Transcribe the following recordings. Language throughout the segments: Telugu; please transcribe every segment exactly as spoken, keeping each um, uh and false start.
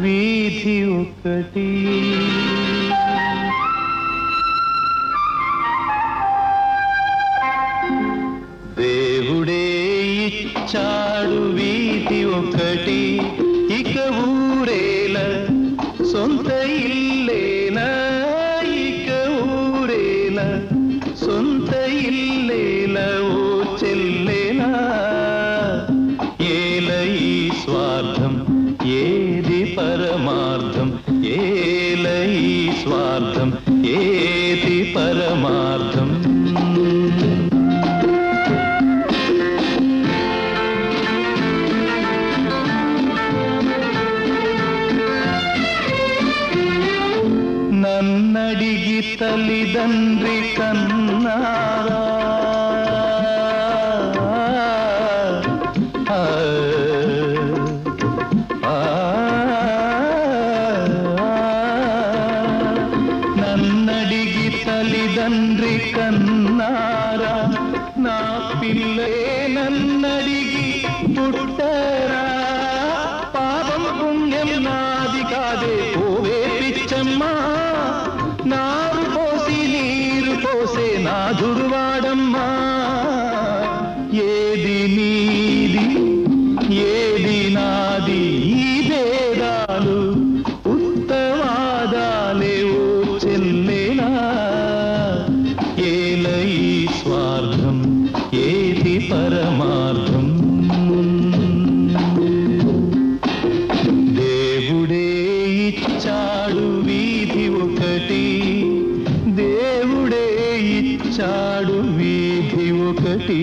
వీధి ఒకటి దేవుడే ఇచ్చాడు వీధి ఒకటి ఇక ఊరేల సొంత ఇల్లేనా ఇక ఊరేల సొంత ఇల్లేల ఓ చెల్లేనా ఏల ఈ స్వార్థం ఏది పరమార్థం ఏల ఈ స్వార్థం ఏది పరమార్థం నన్నడిగి తల్లిదండ్రి కన్నారా నన్నడిగి తల్లిదండ్రి కన్నారా నా పిల్లే నన్నడిగి పుట్టరా పాపం పుణ్యం నాది కాదే ఓవే పిచ్చమ్మా నారు పోసి నీరు పోసే నాథుడు వాడమ్మా ఏది నీది ఏది నాది ఈ భేదాలు ఉత్తవాదాలే ఓ చెల్లేనా ఏల ఈ స్వార్థం ఏది పరమార్థం దేవుడే ఇచ్చాడు వీధి ఒకటి దేవుడే ఇచ్చాడు వీధి ఒకటి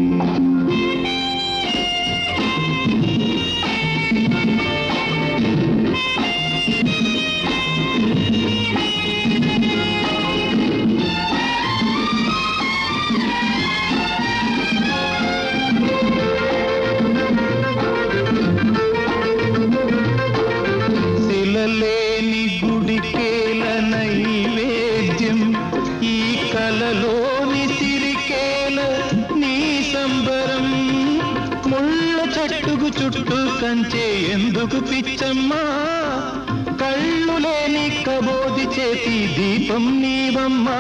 శిలలేని గుడికేల నైవేద్యం ఈ కలలోని సిరికేల నీ సంబరం ముళ్ళ చెట్టుకు చుట్టూ కంచే ఎందుకు పిచ్చమ్మా కళ్ళు లేని కబోది చేతి దీపం నీవమ్మా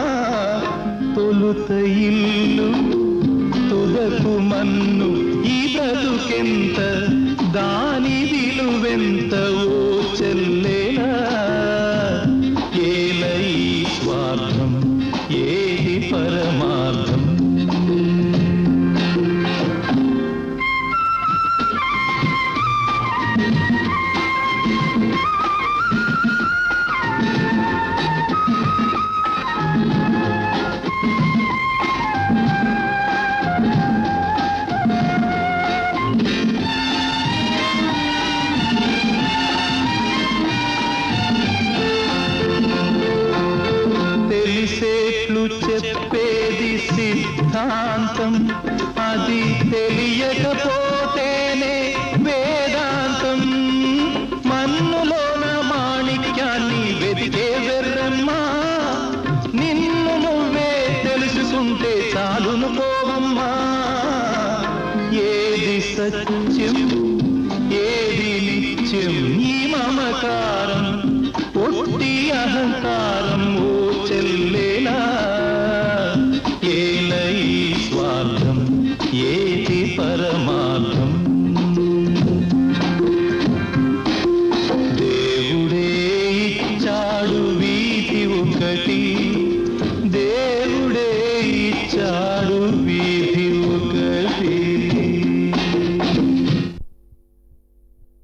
తొలుత ఇల్లు తుదకు మన్ను ఈ బ్రతుకెంత దాని విలువెంత ఓ చెల్లేనా ఏల ఈ స్వార్థం ఏది పరమార్థం తెలిసేట్లు చెప్పేది సిద్ధాంతం అది తెలియకపోతేనే వేదాంతం మన్నులోన మాణిక్యాన్ని వెదికే వెర్రమ్మా నిన్ను నువ్వే తెలుసుకుంటే చాలును పోవమ్మా ఏది సత్యం ఏది నిత్యం ఈ మమకారం ఒట్టి అహంకారం ఓ చెల్లేనా ఏల ఈ స్వార్థం ఏ